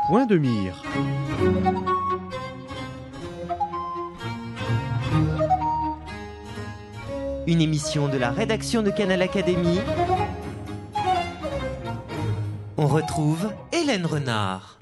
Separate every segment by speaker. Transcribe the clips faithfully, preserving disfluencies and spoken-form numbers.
Speaker 1: Point de mire.
Speaker 2: Une émission de la rédaction de Canal Académie. On retrouve Hélène Renard.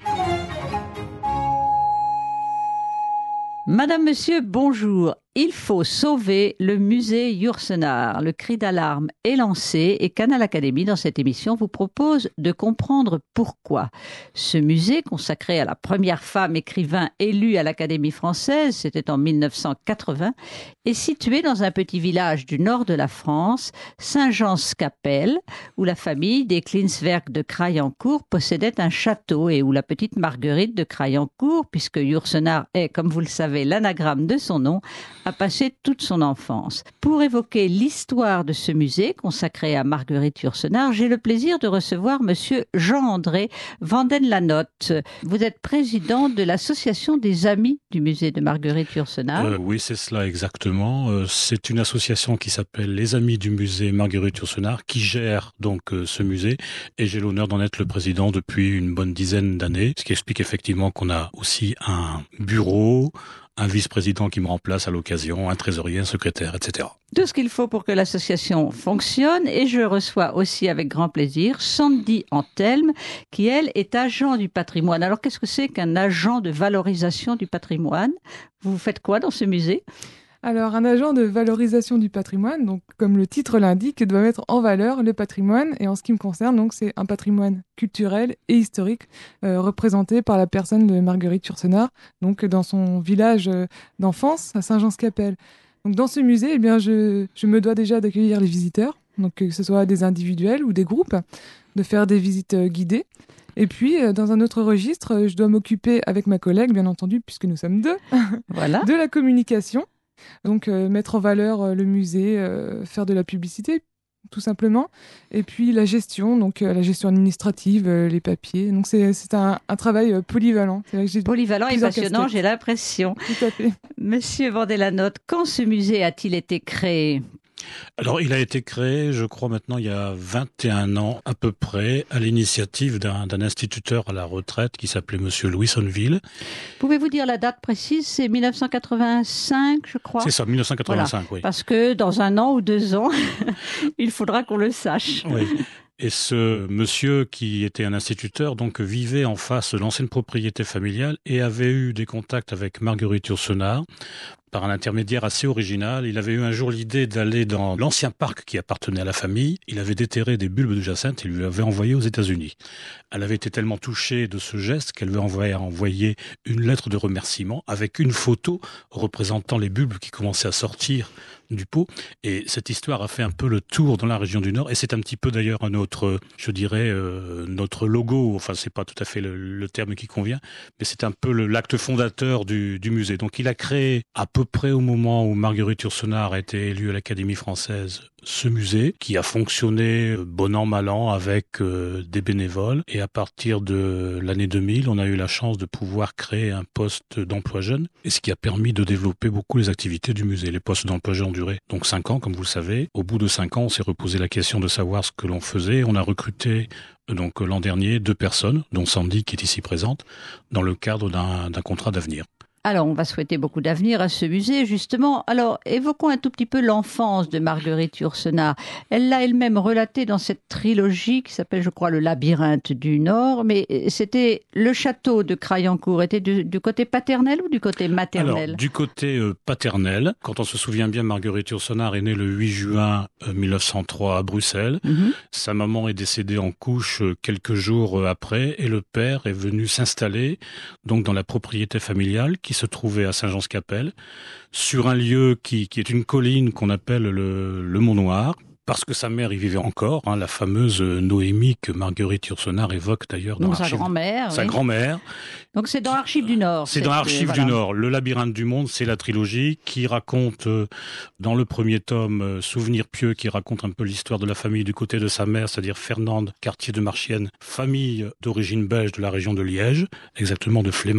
Speaker 3: Madame, Monsieur, bonjour. Il faut sauver le musée Yourcenar. Le cri d'alarme est lancé et Canal Académie, dans cette émission, vous propose de comprendre pourquoi. Ce musée, consacré à la première femme écrivain élue à l'Académie française, c'était en mille neuf cent quatre-vingts, est situé dans un petit village du nord de la France, Saint-Jean-Scapelle, où la famille des Klinswerk de Crayencourt possédait un château et où la petite Marguerite de Crayencourt, puisque Yourcenar est, comme vous le savez, l'anagramme de son nom, a passé toute son enfance. Pour évoquer l'histoire de ce musée consacré à Marguerite Yourcenar, j'ai le plaisir de recevoir monsieur Jean-André Vandenlanotte. Vous êtes président de l'association des Amis du musée de Marguerite Yourcenar.
Speaker 4: Euh, oui, c'est cela exactement. Euh, c'est une association qui s'appelle les Amis du musée Marguerite Yourcenar qui gère donc euh, ce musée et j'ai l'honneur d'en être le président depuis une bonne dizaine d'années, ce qui explique effectivement qu'on a aussi un bureau, un vice-président qui me remplace à l'occasion, un trésorier, un secrétaire, et cetera.
Speaker 3: Tout ce qu'il faut pour que l'association fonctionne et je reçois aussi avec grand plaisir Sandy Antelme qui, elle, est agent du patrimoine. Alors, qu'est-ce que c'est qu'un agent de valorisation du patrimoine ? Vous faites quoi dans ce musée ?
Speaker 5: Alors, un agent de valorisation du patrimoine, donc comme le titre l'indique, doit mettre en valeur le patrimoine. Et en ce qui me concerne, donc, c'est un patrimoine culturel et historique euh, représenté par la personne de Marguerite Yourcenar, donc dans son village euh, d'enfance à Saint-Jean-Scapelle. Donc, dans ce musée, eh bien, je, je me dois déjà d'accueillir les visiteurs, donc que ce soit des individuels ou des groupes, de faire des visites euh, guidées. Et puis, euh, dans un autre registre, euh, je dois m'occuper avec ma collègue, bien entendu, puisque nous sommes deux,
Speaker 3: voilà.
Speaker 5: de la communication. Donc, euh, mettre en valeur euh, le musée, euh, faire de la publicité, tout simplement. Et puis, la gestion, donc euh, la gestion administrative, euh, les papiers. Donc, c'est, c'est un, un travail euh, polyvalent. C'est vrai que j'ai
Speaker 3: polyvalent et passionnant,
Speaker 5: casquettes.
Speaker 3: J'ai l'impression.
Speaker 5: Tout à fait.
Speaker 3: Monsieur Vandenlanotte, quand ce musée a-t-il été créé ?
Speaker 4: Alors, il a été créé, je crois maintenant, il y a vingt et un ans à peu près, à l'initiative d'un, d'un instituteur à la retraite qui s'appelait monsieur Louis Sonneville.
Speaker 3: Pouvez-vous dire la date précise ? C'est mille neuf cent quatre-vingt-cinq, je crois.
Speaker 4: C'est ça, mille neuf cent quatre-vingt-cinq,
Speaker 3: voilà.
Speaker 4: oui.
Speaker 3: Parce que dans un an ou deux ans, il faudra qu'on le sache.
Speaker 4: Oui. Et ce monsieur qui était un instituteur, donc vivait en face de l'ancienne propriété familiale et avait eu des contacts avec Marguerite Yourcenar par un intermédiaire assez original. Il avait eu un jour l'idée d'aller dans l'ancien parc qui appartenait à la famille. Il avait déterré des bulbes de jacinthe et lui avait envoyé aux États-Unis. Elle avait été tellement touchée de ce geste qu'elle lui avait envoyé une lettre de remerciement avec une photo représentant les bulbes qui commençaient à sortir du pot. Et cette histoire a fait un peu le tour dans la région du Nord. Et c'est un petit peu d'ailleurs notre, je dirais, euh, notre logo. Enfin, c'est pas tout à fait le, le terme qui convient, mais c'est un peu le, l'acte fondateur du, du musée. Donc, il a créé à peu près au moment où Marguerite Yourcenar a été élue à l'Académie française ce musée qui a fonctionné bon an mal an avec euh, des bénévoles. Et à partir de l'année deux mille, on a eu la chance de pouvoir créer un poste d'emploi jeune, et ce qui a permis de développer beaucoup les activités du musée. Les postes d'emploi jeunes ont duré donc cinq ans, comme vous le savez. Au bout de cinq ans, on s'est reposé la question de savoir ce que l'on faisait. On a recruté donc l'an dernier deux personnes, dont Sandy qui est ici présente, dans le cadre d'un, d'un contrat d'avenir.
Speaker 3: Alors, on va souhaiter beaucoup d'avenir à ce musée, justement. Alors, évoquons un tout petit peu l'enfance de Marguerite Yourcenar. Elle l'a elle-même relaté dans cette trilogie qui s'appelle, je crois, Le Labyrinthe du Nord. Mais c'était le château de Crayencourt. Était du, du côté paternel ou du côté maternel ?
Speaker 4: Alors, du côté euh, paternel. Quand on se souvient bien, Marguerite Yourcenar est née le huit juin euh, mille neuf cent trois à Bruxelles. Mm-hmm. Sa maman est décédée en couche euh, quelques jours euh, après. Et le père est venu s'installer donc dans la propriété familiale qui se trouvait à Saint-Jean-Scapelle, sur un lieu qui, qui est une colline qu'on appelle le, le Mont Noir, parce que sa mère y vivait encore, hein, la fameuse Noémie que Marguerite Yourcenar évoque d'ailleurs dans
Speaker 3: Donc
Speaker 4: Archives.
Speaker 3: Sa grand-mère.
Speaker 4: Sa
Speaker 3: oui.
Speaker 4: grand-mère.
Speaker 3: Donc c'est dans Archives du Nord.
Speaker 4: C'est dans Archives
Speaker 3: voilà.
Speaker 4: du Nord. Le Labyrinthe du Monde, c'est la trilogie qui raconte, euh, dans le premier tome, euh, Souvenir pieux, qui raconte un peu l'histoire de la famille du côté de sa mère, c'est-à-dire Fernande, quartier de Marchienne, famille d'origine belge de la région de Liège, exactement de Flémal.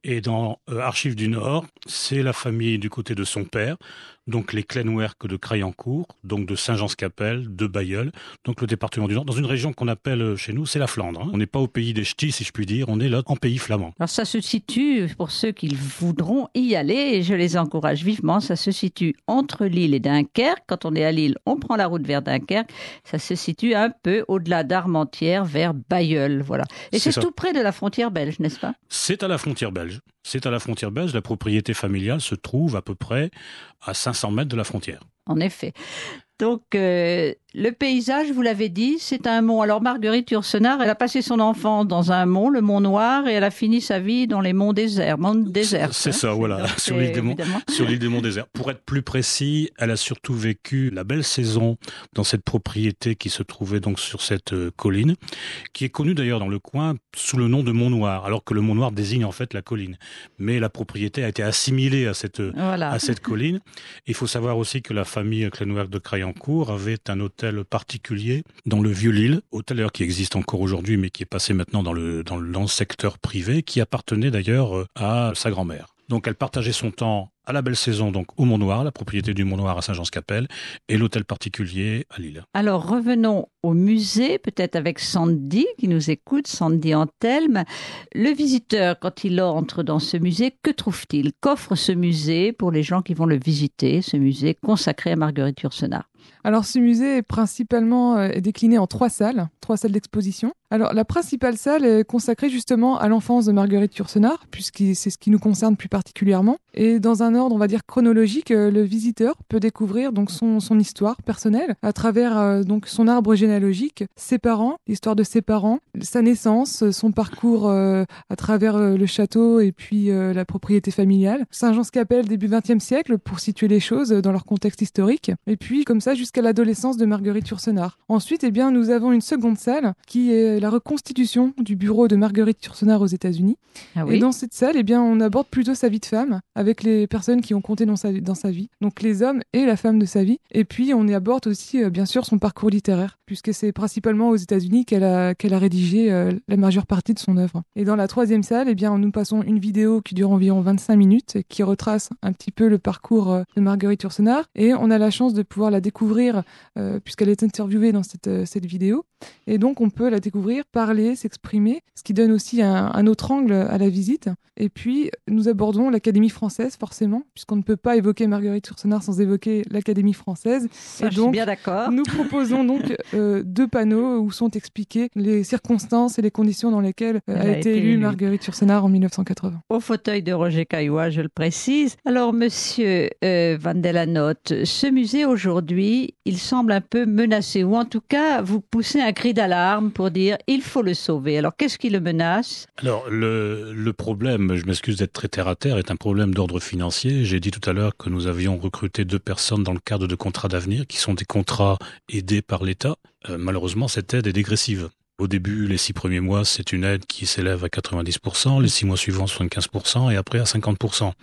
Speaker 4: Et dans euh, Archives du Nord, c'est la famille du côté de son père, donc les Clenwerck de Crayencourt, donc de Saint-Jean-Scapelle, de Bailleul, donc le département du Nord, dans une région qu'on appelle chez nous, c'est la Flandre. Hein. On n'est pas au pays des ch'tis, si je puis dire, on est là en pays flamand.
Speaker 3: Alors ça se situe, pour ceux qui voudront y aller, et je les encourage vivement, ça se situe entre Lille et Dunkerque. Quand on est à Lille, on prend la route vers Dunkerque. Ça se situe un peu au-delà d'Armentières, vers Bailleul. Voilà. Et c'est, c'est tout près de la frontière belge, n'est-ce pas ?
Speaker 4: C'est à la frontière belge. C'est à la frontière belge. La propriété familiale se trouve à peu près à cinq cents mètres de la frontière.
Speaker 3: En effet. Donc, euh, le paysage, vous l'avez dit, c'est un mont. Alors, Marguerite Yourcenar, elle a passé son enfance dans un mont, le Mont Noir, et elle a fini sa vie dans les monts déserts. Monts déserts.
Speaker 4: C'est, c'est hein. ça, voilà, Donc, sur, l'île des monts, sur l'île des monts déserts. Pour être plus précis, elle a surtout vécu la belle saison dans cette propriété qui se trouvait donc sur cette euh, colline, qui est connue d'ailleurs dans le coin sous le nom de Mont Noir, alors que le Mont Noir désigne en fait la colline. Mais la propriété a été assimilée à cette, voilà. à cette colline. Il faut savoir aussi que la famille Clenwerck de Crayencourt avait un hôtel particulier dans le Vieux-Lille, hôtel d'ailleurs qui existe encore aujourd'hui mais qui est passé maintenant dans le, dans le, dans le secteur privé, qui appartenait d'ailleurs à sa grand-mère. Donc elle partageait son temps à la belle saison, donc au Mont Noir, la propriété du Mont Noir à Saint-Jean-Scapelle, et l'hôtel particulier à Lille.
Speaker 3: Alors revenons au musée, peut-être avec Sandy qui nous écoute, Sandy Anthelme. Le visiteur, quand il entre dans ce musée, que trouve-t-il ? Qu'offre ce musée pour les gens qui vont le visiter, ce musée consacré à Marguerite Yourcenar ?
Speaker 5: Alors ce musée est principalement euh, décliné en trois salles, trois salles d'exposition. Alors la principale salle est consacrée justement à l'enfance de Marguerite Yourcenar, puisque c'est ce qui nous concerne plus particulièrement. Et dans un ordre, on va dire chronologique, euh, le visiteur peut découvrir donc son, son histoire personnelle à travers euh, donc son arbre généalogique, ses parents, l'histoire de ses parents, sa naissance, son parcours euh, à travers euh, le château et puis euh, la propriété familiale. Saint-Jean-Scapelle début vingtième siècle pour situer les choses dans leur contexte historique. Et puis comme ça jusqu'à l'adolescence de Marguerite Yourcenar. Ensuite, eh bien, nous avons une seconde salle qui est la reconstitution du bureau de Marguerite Yourcenar aux États-Unis.
Speaker 3: Ah oui.
Speaker 5: Et dans cette salle, eh bien, on aborde plutôt sa vie de femme avec les personnes qui ont compté dans sa, dans sa vie, donc les hommes et la femme de sa vie. Et puis, on y aborde aussi, euh, bien sûr, son parcours littéraire, puisque c'est principalement aux États-Unis qu'elle a, qu'elle a rédigé euh, la majeure partie de son œuvre. Et dans la troisième salle, eh bien, nous passons une vidéo qui dure environ vingt-cinq minutes et qui retrace un petit peu le parcours euh, de Marguerite Yourcenar. Et on a la chance de pouvoir la découvrir euh, puisqu'elle est interviewée dans cette, euh, cette vidéo. Et donc, on peut la découvrir, parler, s'exprimer, ce qui donne aussi un, un autre angle à la visite. Et puis, nous abordons l'Académie française, forcément, puisqu'on ne peut pas évoquer Marguerite Yourcenar sans évoquer l'Académie française.
Speaker 3: Ça,
Speaker 5: et
Speaker 3: je
Speaker 5: donc,
Speaker 3: suis bien d'accord.
Speaker 5: Nous proposons donc euh, deux panneaux où sont expliquées les circonstances et les conditions dans lesquelles euh, a, a été, été élue, élue Marguerite Yourcenar en mille neuf cent quatre-vingts.
Speaker 3: Au fauteuil de Roger Caillois, je le précise. Alors, monsieur euh, Van de la Notte, ce musée aujourd'hui, il semble un peu menacé, ou en tout cas, vous poussez un cri d'alarme pour dire il faut le sauver. Alors, qu'est-ce qui le menace ?
Speaker 4: Alors, le, le problème, je m'excuse d'être très terre à terre, est un problème d'ordre financier. J'ai dit tout à l'heure que nous avions recruté deux personnes dans le cadre de contrats d'avenir, qui sont des contrats aidés par l'État. Euh, malheureusement, cette aide est dégressive. Au début, les six premiers mois, c'est une aide qui s'élève à quatre-vingt-dix pour cent, les six mois suivants, soixante-quinze pour cent, et après à cinquante pour cent.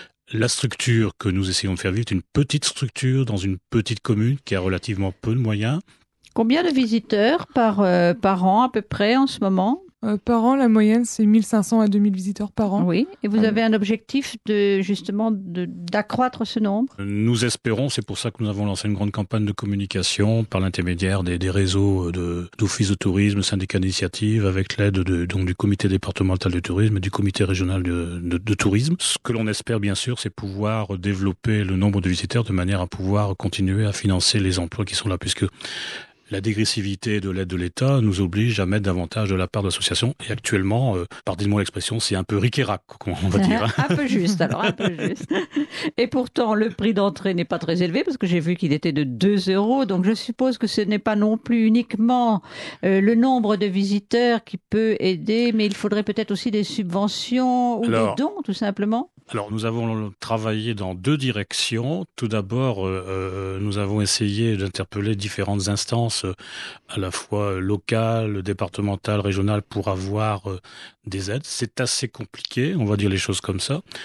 Speaker 4: La structure que nous essayons de faire vivre est une petite structure dans une petite commune qui a relativement peu de moyens.
Speaker 3: Combien de visiteurs par, euh, par an à peu près en ce moment ?
Speaker 5: Euh, par an, la moyenne, c'est mille cinq cents à deux mille visiteurs par an.
Speaker 3: Oui, et vous avez un objectif de justement de, d'accroître ce nombre ?
Speaker 4: Nous espérons, c'est pour ça que nous avons lancé une grande campagne de communication par l'intermédiaire des, des réseaux de, d'offices de tourisme, syndicats d'initiative, avec l'aide de, donc, du comité départemental de tourisme et du comité régional de, de, de tourisme. Ce que l'on espère bien sûr, c'est pouvoir développer le nombre de visiteurs de manière à pouvoir continuer à financer les emplois qui sont là, puisque la dégressivité de l'aide de l'État nous oblige à mettre davantage de la part de l'association. Et actuellement, euh, pardonnez-moi l'expression, c'est un peu ric-et-rac, on va dire.
Speaker 3: Un peu juste, alors un peu juste. Et pourtant, le prix d'entrée n'est pas très élevé, parce que j'ai vu qu'il était de deux euros. Donc je suppose que ce n'est pas non plus uniquement euh, le nombre de visiteurs qui peut aider, mais il faudrait peut-être aussi des subventions ou alors, des dons, tout simplement.
Speaker 4: Alors, nous avons travaillé dans deux directions. Tout d'abord, euh, nous avons essayé d'interpeller différentes instances, euh, à la fois locales, départementales, régionales, pour avoir euh, des aides. C'est assez compliqué, on va dire les choses comme ça.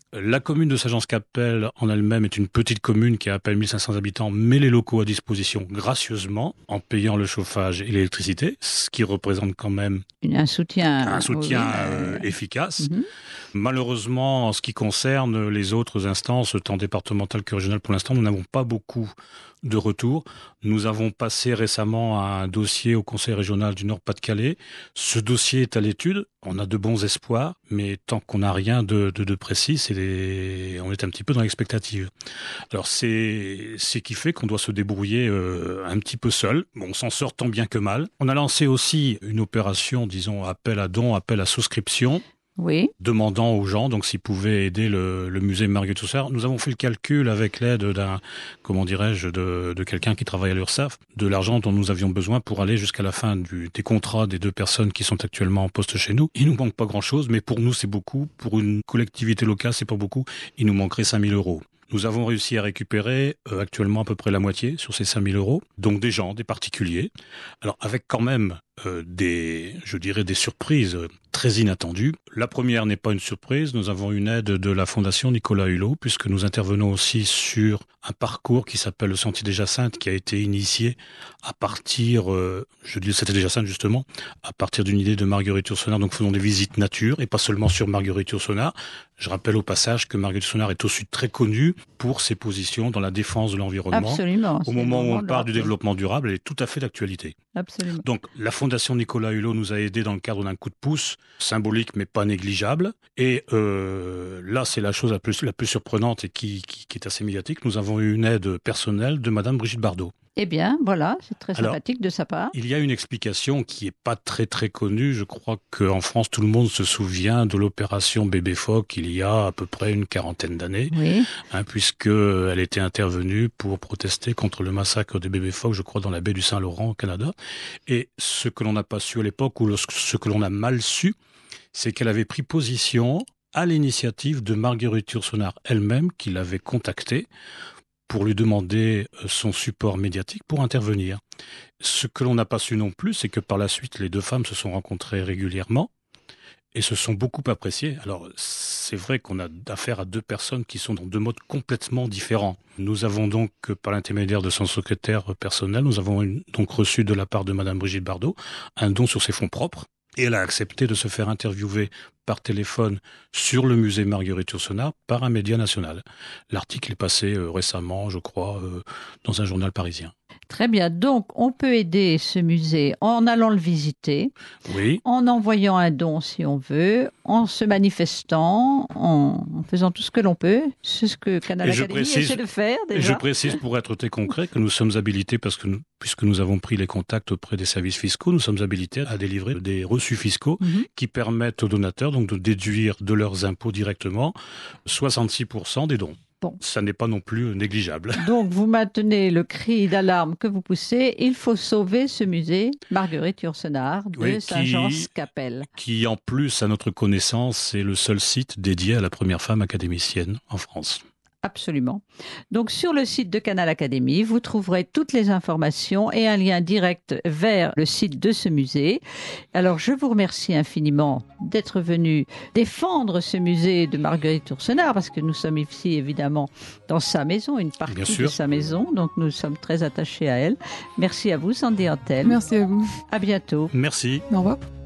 Speaker 4: La commune de Saint-Jean-Scapelle en elle-même est une petite commune qui a à peine mille cinq cents habitants, met les locaux à disposition gracieusement en payant le chauffage et l'électricité, ce qui représente quand même
Speaker 3: un soutien,
Speaker 4: un soutien
Speaker 3: oui,
Speaker 4: euh, efficace.
Speaker 3: Mm-hmm.
Speaker 4: Malheureusement, en ce qui concerne les autres instances, tant départementales que régionales, pour l'instant, nous n'avons pas beaucoup de retours. Nous avons passé récemment un dossier au Conseil régional du Nord-Pas-de-Calais. Ce dossier est à l'étude. On a de bons espoirs, mais tant qu'on n'a rien de, de, de précis, c'est des... on est un petit peu dans l'expectative. Alors c'est ce qui fait qu'on doit se débrouiller euh, un petit peu seul. Bon, on s'en sort tant bien que mal. On a lancé aussi une opération, disons, appel à dons, appel à souscription.
Speaker 3: Oui.
Speaker 4: Demandant aux gens donc s'ils pouvaient aider le, le musée Marguerite Yourcenar. Nous avons fait le calcul avec l'aide d'un, comment dirais-je, de, de quelqu'un qui travaille à l'URSSAF, de l'argent dont nous avions besoin pour aller jusqu'à la fin du, des contrats des deux personnes qui sont actuellement en poste chez nous. Il nous manque pas grand-chose, mais pour nous c'est beaucoup. Pour une collectivité locale c'est pas beaucoup. Il nous manquerait cinq mille euros. Nous avons réussi à récupérer euh, actuellement à peu près la moitié sur ces cinq mille euros. Donc des gens, des particuliers. Alors avec quand même euh, des, je dirais, des surprises très inattendues. La première n'est pas une surprise. Nous avons une aide de la Fondation Nicolas Hulot, puisque nous intervenons aussi sur un parcours qui s'appelle le Sentier des Jacinthes, qui a été initié à partir, euh, je dis le Sentier des Jacinthes justement, à partir d'une idée de Marguerite Yourcenar. Donc faisons des visites nature, et pas seulement sur Marguerite Yourcenar. Je rappelle au passage que Marguerite Yourcenar est aussi très connue pour ses positions dans la défense de l'environnement.
Speaker 3: Absolument.
Speaker 4: Au moment où on parle du développement durable, elle est tout à fait d'actualité.
Speaker 3: Absolument.
Speaker 4: Donc la Fondation Nicolas Hulot nous a aidés dans le cadre d'un coup de pouce, symbolique mais pas négligeable. Et euh, là, c'est la chose la plus, la plus surprenante et qui, qui, qui est assez médiatique. Nous avons eu une aide personnelle de Madame Brigitte Bardot.
Speaker 3: Eh bien, voilà, c'est très
Speaker 4: Alors,
Speaker 3: sympathique de sa part.
Speaker 4: Il y a une explication qui est pas très très connue. Je crois qu'en France, tout le monde se souvient de l'opération Bébé Phoque il y a à peu près une quarantaine d'années,
Speaker 3: oui.
Speaker 4: hein, puisqu'elle était intervenue pour protester contre le massacre des bébés phoques, je crois, dans la baie du Saint-Laurent au Canada. Et ce que l'on n'a pas su à l'époque, ou ce que l'on a mal su, c'est qu'elle avait pris position à l'initiative de Marguerite Yourcenar elle-même, qui l'avait contactée pour lui demander son support médiatique pour intervenir. Ce que l'on n'a pas su non plus, c'est que par la suite, les deux femmes se sont rencontrées régulièrement et se sont beaucoup appréciées. Alors, c'est vrai qu'on a affaire à deux personnes qui sont dans deux modes complètement différents. Nous avons donc, par l'intermédiaire de son secrétaire personnel, nous avons donc reçu de la part de Madame Brigitte Bardot un don sur ses fonds propres. Et elle a accepté de se faire interviewer par téléphone sur le musée Marguerite Yourcenar par un média national. L'article est passé euh, récemment, je crois, euh, dans un journal parisien.
Speaker 3: Très bien. Donc, on peut aider ce musée en allant le visiter,
Speaker 4: oui.
Speaker 3: en envoyant un don si on veut, en se manifestant, en, en faisant tout ce que l'on peut. C'est ce que Canal Académie précise, essaie de faire déjà.
Speaker 4: Je précise, pour être très concret, que nous sommes habilités, parce que nous, puisque nous avons pris les contacts auprès des services fiscaux, nous sommes habilités à délivrer des reçus fiscaux mm-hmm. qui permettent aux donateurs donc de déduire de leurs impôts directement soixante-six pour cent des dons. Bon. Ça n'est pas non plus négligeable.
Speaker 3: Donc, vous maintenez le cri d'alarme que vous poussez. Il faut sauver ce musée Marguerite Yourcenar de oui, Saint-Jean-Scapelle.
Speaker 4: Qui, en plus, à notre connaissance, est le seul site dédié à la première femme académicienne en France.
Speaker 3: Absolument. Donc, sur le site de Canal Académie, vous trouverez toutes les informations et un lien direct vers le site de ce musée. Alors, je vous remercie infiniment d'être venu défendre ce musée de Marguerite Yourcenar, parce que nous sommes ici, évidemment, dans sa maison, une partie de sa maison. Donc, nous sommes très attachés à elle. Merci à vous, Sandy Antel.
Speaker 5: Merci à vous.
Speaker 3: À bientôt.
Speaker 4: Merci.
Speaker 5: Au revoir.